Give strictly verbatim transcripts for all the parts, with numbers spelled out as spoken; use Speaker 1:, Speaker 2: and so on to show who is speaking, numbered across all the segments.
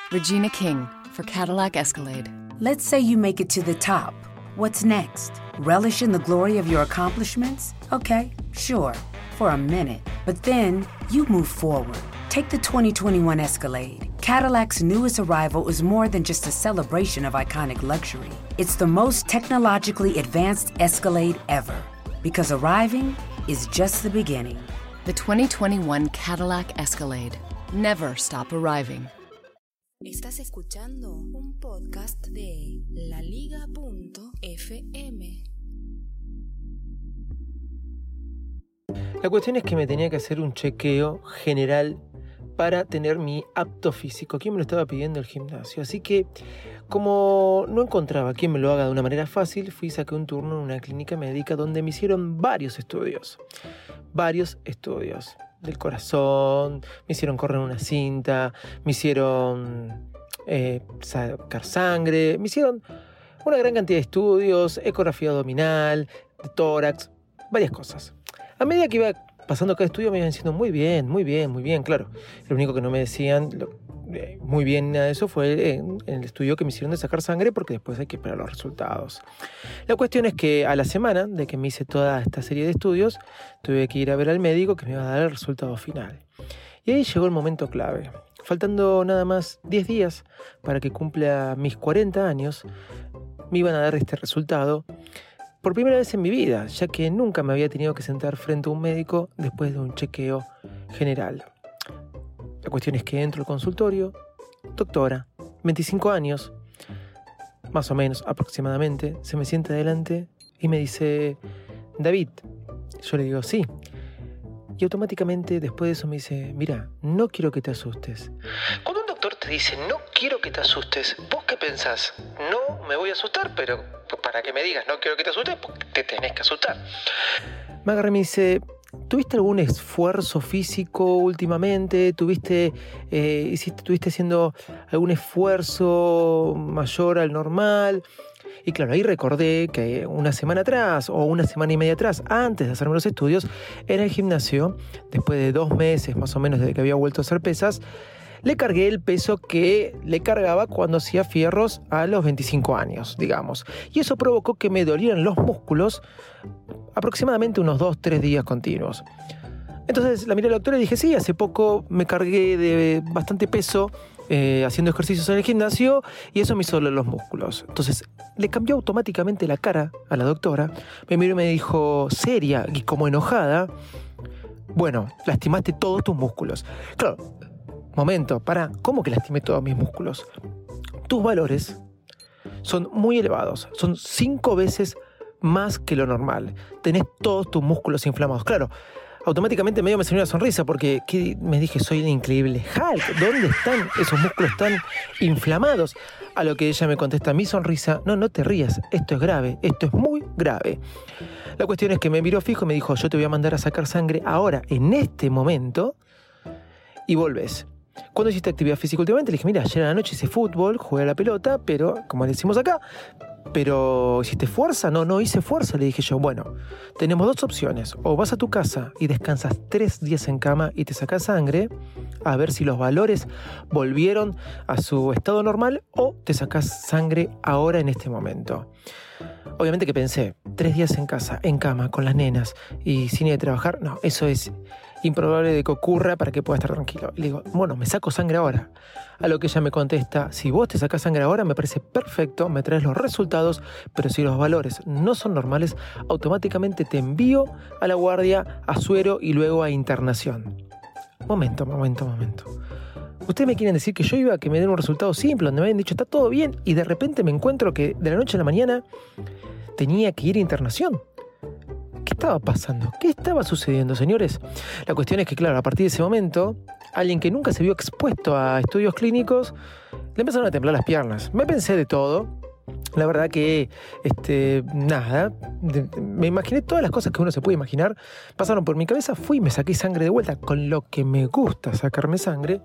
Speaker 1: Regina King for Cadillac Escalade.
Speaker 2: Let's say you make it to the top. What's next? Relish in the glory of your accomplishments? Okay, sure, for a minute. But then you move forward. Take the twenty twenty-one Escalade. Cadillac's newest arrival is more than just a celebration of iconic luxury. It's the most technologically advanced Escalade ever. Because arriving is just the beginning.
Speaker 1: The twenty twenty-one Cadillac Escalade. Never stop arriving.
Speaker 3: Estás escuchando un podcast de la liga punto efe eme.
Speaker 4: La cuestión es que me tenía que hacer un chequeo general para tener mi apto físico. ¿Quién me lo estaba pidiendo? El gimnasio. Así que, como no encontraba quien me lo haga de una manera fácil, fui y saqué un turno en una clínica médica donde me hicieron varios estudios. Varios estudios. Del corazón, me hicieron correr una cinta, me hicieron eh, sacar sangre, me hicieron una gran cantidad de estudios, ecografía abdominal, de tórax, varias cosas. A medida que iba pasando cada estudio me iban diciendo muy bien, muy bien, muy bien, claro. Lo único que no me decían lo, eh, muy bien nada de eso fue en, en el estudio que me hicieron de sacar sangre, porque después hay que esperar los resultados. La cuestión es que a la semana de que me hice toda esta serie de estudios, tuve que ir a ver al médico que me iba a dar el resultado final. Y ahí llegó el momento clave. Faltando nada más diez días para que cumpla mis cuarenta años, me iban a dar este resultado por primera vez en mi vida, ya que nunca me había tenido que sentar frente a un médico después de un chequeo general. La cuestión es que entro al consultorio, doctora, veinticinco años, más o menos aproximadamente, se me sienta adelante y me dice, David. Yo le digo, sí. Y automáticamente después de eso me dice, mira, no quiero que te asustes. Cuando un doctor te dice, no quiero que te asustes, ¿vos qué pensás? No me voy a asustar, pero para que me digas, no quiero que te asustes, porque te tenés que asustar. Me agarra y me dice, ¿tuviste algún esfuerzo físico últimamente? ¿Tuviste, eh, hiciste, ¿Estuviste haciendo algún esfuerzo mayor al normal? Y claro, ahí recordé que una semana atrás o una semana y media atrás, antes de hacerme los estudios, en el gimnasio, después de dos meses más o menos desde que había vuelto a hacer pesas, le cargué el peso que le cargaba cuando hacía fierros a los veinticinco años, digamos. Y eso provocó que me dolieran los músculos aproximadamente unos dos, tres días continuos. Entonces la miré a la doctora y dije, sí, hace poco me cargué de bastante peso eh, haciendo ejercicios en el gimnasio y eso me hizo doler los músculos. Entonces le cambió automáticamente la cara a la doctora, me miró y me dijo, seria y como enojada, bueno, lastimaste todos tus músculos. Claro, momento, pará, ¿cómo que lastimé todos mis músculos? Tus valores son muy elevados, son cinco veces más que lo normal. Tenés todos tus músculos inflamados. Claro, automáticamente medio me salió una sonrisa porque ¿qué? Me dije, soy el increíble Hulk. ¿Dónde están esos músculos tan inflamados? A lo que ella me contesta, mi sonrisa, no, no te rías, esto es grave, esto es muy grave. La cuestión es que me miró fijo y me dijo, yo te voy a mandar a sacar sangre ahora, en este momento, y volvés. ¿Cuándo hiciste actividad física últimamente? Le dije, mira, ayer a la noche hice fútbol, jugué a la pelota, pero, como le decimos acá, ¿pero hiciste fuerza? No, no hice fuerza, le dije yo. Bueno, tenemos dos opciones. O vas a tu casa y descansas tres días en cama y te sacas sangre, a ver si los valores volvieron a su estado normal, o te sacas sangre ahora en este momento. Obviamente que pensé, tres días en casa, en cama, con las nenas y sin ir a trabajar, no, eso es improbable de que ocurra para que pueda estar tranquilo. Le digo, bueno, me saco sangre ahora. A lo que ella me contesta, si vos te sacás sangre ahora me parece perfecto, me traes los resultados, pero si los valores no son normales, automáticamente te envío a la guardia, a suero y luego a internación. Momento, momento, momento. Ustedes me quieren decir que yo iba a que me den un resultado simple, donde me habían dicho está todo bien, y de repente me encuentro que de la noche a la mañana tenía que ir a internación. ¿Qué estaba pasando? ¿Qué estaba sucediendo, señores? La cuestión es que, claro, a partir de ese momento, alguien que nunca se vio expuesto a estudios clínicos, le empezaron a temblar las piernas. Me pensé de todo. La verdad que, este, nada, de, me imaginé todas las cosas que uno se puede imaginar, pasaron por mi cabeza, fui y me saqué sangre de vuelta, con lo que me gusta sacarme sangre.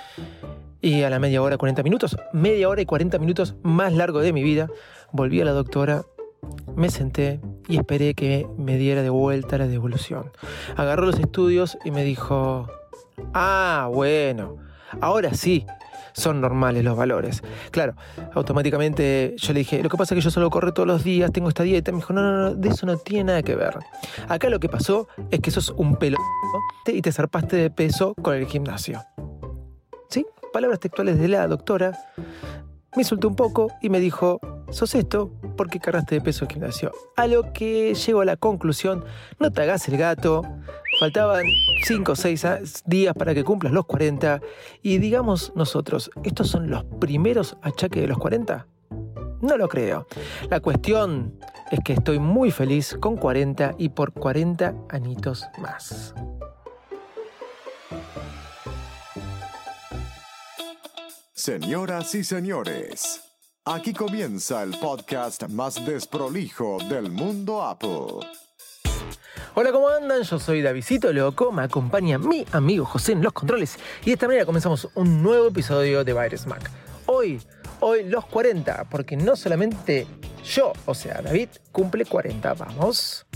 Speaker 4: Y a la media hora, cuarenta minutos, media hora y cuarenta minutos más largo de mi vida, volví a la doctora, me senté y esperé que me diera de vuelta la devolución. Agarró los estudios y me dijo, ah, bueno, ahora sí, son normales los valores. Claro, automáticamente yo le dije, lo que pasa es que yo solo corro todos los días, tengo esta dieta. Me dijo, no, no, no, de eso no tiene nada que ver. Acá lo que pasó es que sos un pelo y te zarpaste de peso con el gimnasio. ¿Sí? Palabras textuales de la doctora. Me insultó un poco y me dijo, sos esto porque cargaste de peso el gimnasio. A lo que llego a la conclusión, no te hagas el gato, faltaban cinco o seis días para que cumplas los cuarenta y digamos nosotros, ¿estos son los primeros achaques de los cuarenta? No lo creo. La cuestión es que estoy muy feliz con cuarenta y por cuarenta añitos más.
Speaker 5: Señoras y señores, aquí comienza el podcast más desprolijo del mundo Apple.
Speaker 4: Hola, ¿cómo andan? Yo soy Davidcito Loco, me acompaña mi amigo José en los controles y de esta manera comenzamos un nuevo episodio de Virus Mac. Hoy, hoy los cuarenta, porque no solamente yo, o sea, David, cumple cuarenta, vamos.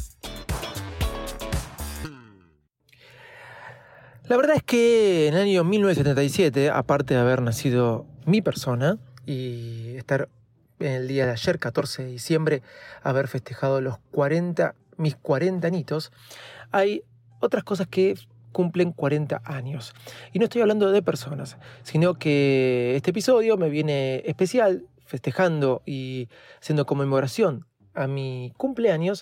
Speaker 4: La verdad es que en el año mil novecientos setenta y siete, aparte de haber nacido mi persona y estar en el día de ayer, catorce de diciembre, haber festejado los cuarenta, mis cuarenta añitos, hay otras cosas que cumplen cuarenta años. Y no estoy hablando de personas, sino que este episodio me viene especial, festejando y haciendo conmemoración a mi cumpleaños.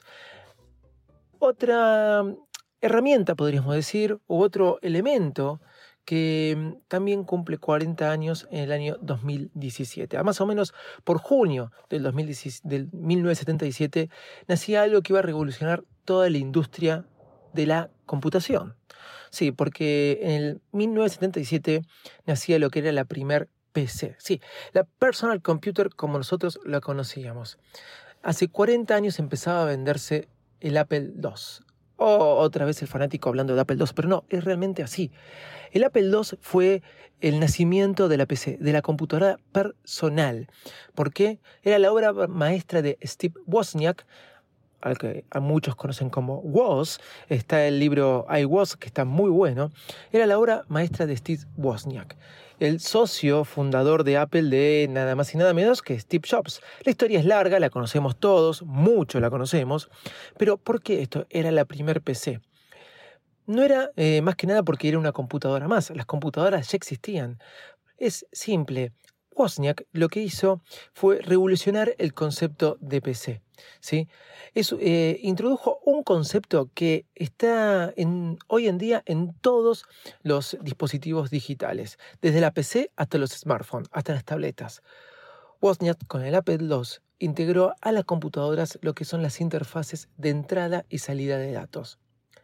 Speaker 4: Otra herramienta, podríamos decir, u otro elemento que también cumple cuarenta años en el año dos mil diecisiete. A más o menos por junio del, dos mil diecisiete, del mil novecientos setenta y siete nacía algo que iba a revolucionar toda la industria de la computación. Sí, porque en el mil novecientos setenta y siete nacía lo que era la primer P C. Sí, la Personal Computer como nosotros la conocíamos. Hace cuarenta años empezaba a venderse el Apple dos. Oh, otra vez el fanático hablando de Apple dos, pero no, es realmente así. El Apple dos fue el nacimiento de la P C, de la computadora personal. ¿Por qué? Era la obra maestra de Steve Wozniak, al que a muchos conocen como Woz. Está el libro I, Was, que está muy bueno. Era la obra maestra de Steve Wozniak, el socio fundador de Apple de nada más y nada menos que Steve Jobs. La historia es larga, la conocemos todos, mucho la conocemos, pero ¿por qué esto era la primer P C? No era eh, más que nada porque era una computadora más, las computadoras ya existían. Es simple. Wozniak lo que hizo fue revolucionar el concepto de P C, ¿sí? Eso, eh, introdujo un concepto que está en, hoy en día en todos los dispositivos digitales, desde la P C hasta los smartphones, hasta las tabletas. Wozniak con el Apple dos integró a las computadoras lo que son las interfaces de entrada y salida de datos.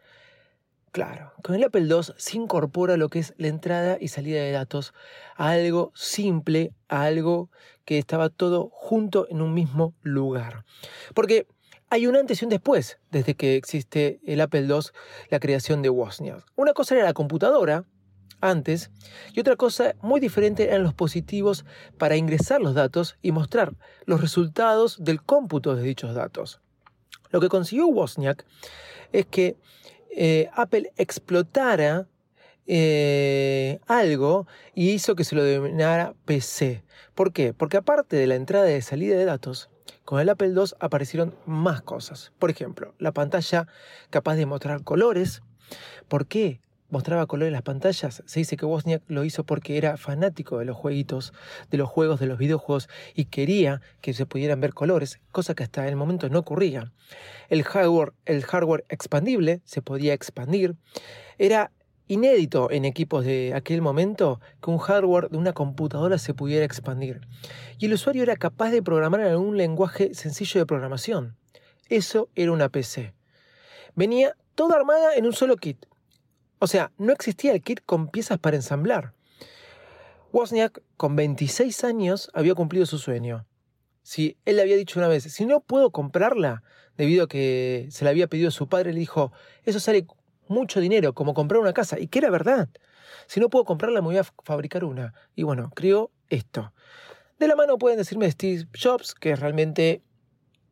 Speaker 4: Claro, con el Apple dos se incorpora lo que es la entrada y salida de datos a algo simple, a algo que estaba todo junto en un mismo lugar. Porque hay un antes y un después desde que existe el Apple dos, la creación de Wozniak. Una cosa era la computadora antes y otra cosa muy diferente eran los dispositivos para ingresar los datos y mostrar los resultados del cómputo de dichos datos. Lo que consiguió Wozniak es que Eh, Apple explotara eh, algo y hizo que se lo denominara P C. ¿Por qué? Porque aparte de la entrada y salida de datos, con el Apple dos aparecieron más cosas. Por ejemplo, la pantalla capaz de mostrar colores. ¿Por qué mostraba colores en las pantallas? Se dice que Wozniak lo hizo porque era fanático de los jueguitos, de los juegos, de los videojuegos y quería que se pudieran ver colores, cosa que hasta el momento no ocurría. El hardware, el hardware expandible se podía expandir. Era inédito en equipos de aquel momento que un hardware de una computadora se pudiera expandir. Y el usuario era capaz de programar en algún lenguaje sencillo de programación. Eso era una P C. Venía toda armada en un solo kit. O sea, no existía el kit con piezas para ensamblar. Wozniak, con veintiséis años, había cumplido su sueño. Si él le había dicho una vez, si no puedo comprarla, debido a que se la había pedido su padre, le dijo, eso sale mucho dinero, como comprar una casa. Y que era verdad. Si no puedo comprarla, me voy a fabricar una. Y bueno, creó esto. De la mano pueden decirme Steve Jobs, que realmente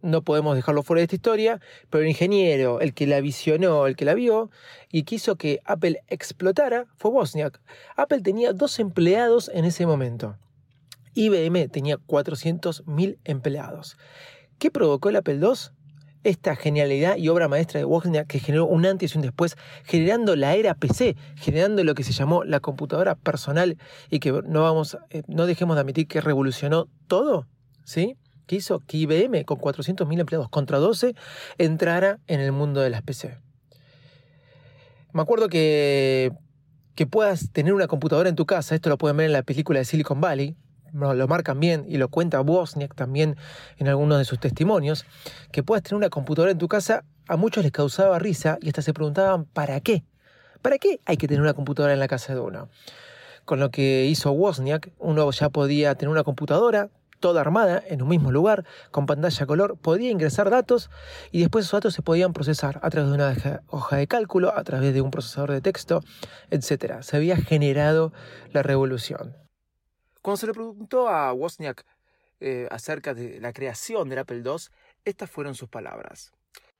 Speaker 4: no podemos dejarlo fuera de esta historia, pero el ingeniero, el que la visionó, el que la vio y quiso que Apple explotara fue Wozniak. Apple tenía dos empleados en ese momento. I B M tenía cuatrocientos mil empleados. ¿Qué provocó el Apple dos? Esta genialidad y obra maestra de Wozniak que generó un antes y un después, generando la era P C, generando lo que se llamó la computadora personal y que no, vamos, eh, no dejemos de admitir que revolucionó todo, ¿sí? Que hizo que I B M, con cuatrocientos mil empleados contra doce, entrara en el mundo de las P C. Me acuerdo que, que puedas tener una computadora en tu casa, esto lo pueden ver en la película de Silicon Valley, lo marcan bien y lo cuenta Wozniak también en algunos de sus testimonios, que puedas tener una computadora en tu casa, a muchos les causaba risa y hasta se preguntaban ¿para qué? ¿Para qué hay que tener una computadora en la casa de uno? Con lo que hizo Wozniak, uno ya podía tener una computadora toda armada en un mismo lugar, con pantalla color, podía ingresar datos y después esos datos se podían procesar a través de una hoja de cálculo, a través de un procesador de texto, etcétera. Se había generado la revolución. Cuando se le preguntó a Wozniak eh, acerca de la creación del Apple dos, estas fueron sus palabras.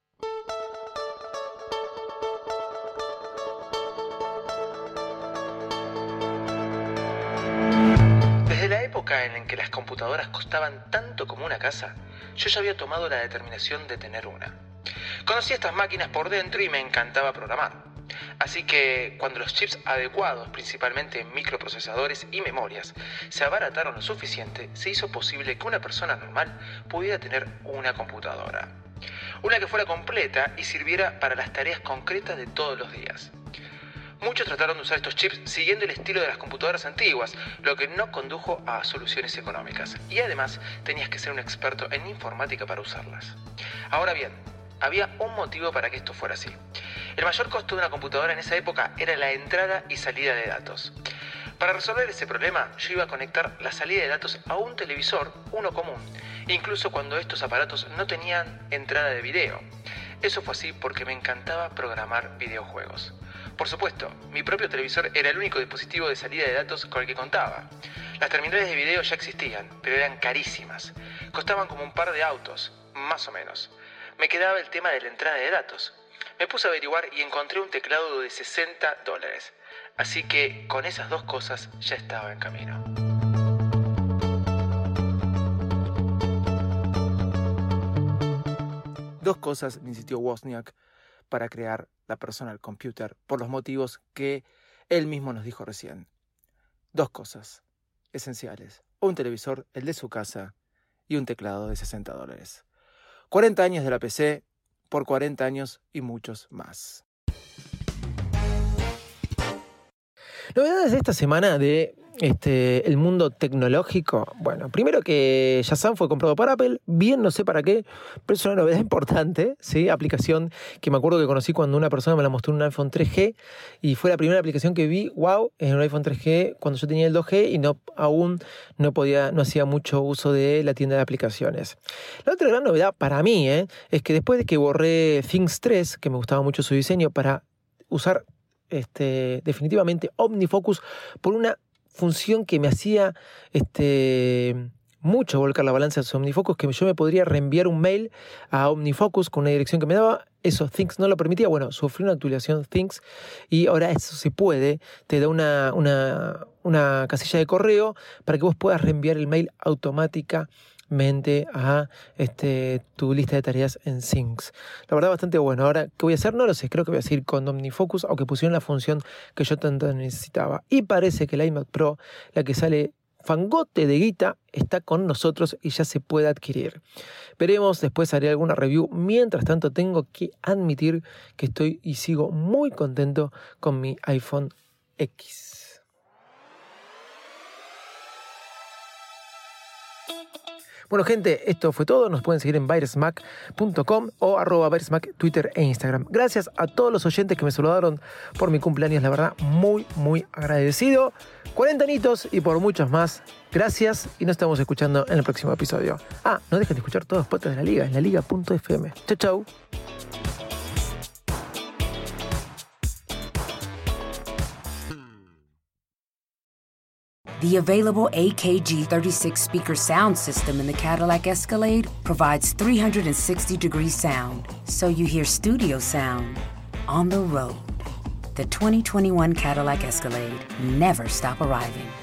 Speaker 4: Desde la época en la que las computadoras costaban tanto como una casa, yo ya había tomado la determinación de tener una. Conocí estas máquinas por dentro y me encantaba programar. Así que cuando los chips adecuados, principalmente microprocesadores y memorias, se abarataron lo suficiente, se hizo posible que una persona normal pudiera tener una computadora. Una que fuera completa y sirviera para las tareas concretas de todos los días. Muchos trataron de usar estos chips siguiendo el estilo de las computadoras antiguas, lo que no condujo a soluciones económicas. Y además tenías que ser un experto en informática para usarlas. Ahora bien, había un motivo para que esto fuera así. El mayor costo de una computadora en esa época era la entrada y salida de datos. Para resolver ese problema, yo iba a conectar la salida de datos a un televisor, uno común, incluso cuando estos aparatos no tenían entrada de video. Eso fue así porque me encantaba programar videojuegos. Por supuesto, mi propio televisor era el único dispositivo de salida de datos con el que contaba. Las terminales de video ya existían, pero eran carísimas. Costaban como un par de autos, más o menos. Me quedaba el tema de la entrada de datos. Me puse a averiguar y encontré un teclado de sesenta dólares. Así que con esas dos cosas ya estaba en camino. Dos cosas insistió Wozniak para crear la personal computer, por los motivos que él mismo nos dijo recién. Dos cosas esenciales. Un televisor, el de su casa, y un teclado de sesenta dólares. cuarenta años de la P C por cuarenta años y muchos más. Novedades de esta semana de este, el mundo tecnológico. Bueno, primero que Shazam fue comprado por Apple, bien no sé para qué, pero es una novedad importante, ¿sí? Aplicación que me acuerdo que conocí cuando una persona me la mostró en un iPhone tres G y fue la primera aplicación que vi, wow, en un iPhone tres G cuando yo tenía el dos G y no, aún no podía, no hacía mucho uso de la tienda de aplicaciones. La otra gran novedad para mí ¿eh? es que después de que borré Things tres, que me gustaba mucho su diseño, para usar Este, definitivamente OmniFocus por una función que me hacía este, mucho volcar la balanza de OmniFocus, que yo me podría reenviar un mail a OmniFocus con una dirección que me daba. Eso Things no lo permitía. Bueno, sufrí una actualización Things y ahora eso se puede. Te da una, una, una casilla de correo para que vos puedas reenviar el mail automáticamente a este, tu lista de tareas en Things. La verdad, bastante bueno. Ahora, ¿qué voy a hacer? No lo sé. Creo que voy a seguir con OmniFocus, aunque pusieron la función que yo tanto necesitaba. Y parece que la iMac Pro, la que sale fangote de guita, está con nosotros y ya se puede adquirir. Veremos, después haré alguna review. Mientras tanto, tengo que admitir que estoy y sigo muy contento con mi iPhone X. Bueno, gente, esto fue todo. Nos pueden seguir en virus mac punto com o arroba virusmac, Twitter e Instagram. Gracias a todos los oyentes que me saludaron por mi cumpleaños. La verdad, muy, muy agradecido. cuarenta añitos y por muchos más. Gracias y nos estamos escuchando en el próximo episodio. Ah, no dejen de escuchar todos los podcasts de la Liga en la liga punto f m. Chau, chau.
Speaker 2: The available A K G thirty-six speaker sound system in the Cadillac Escalade provides three hundred sixty degree sound, so you hear studio sound on the road. The twenty twenty-one Cadillac Escalade. Never stop arriving.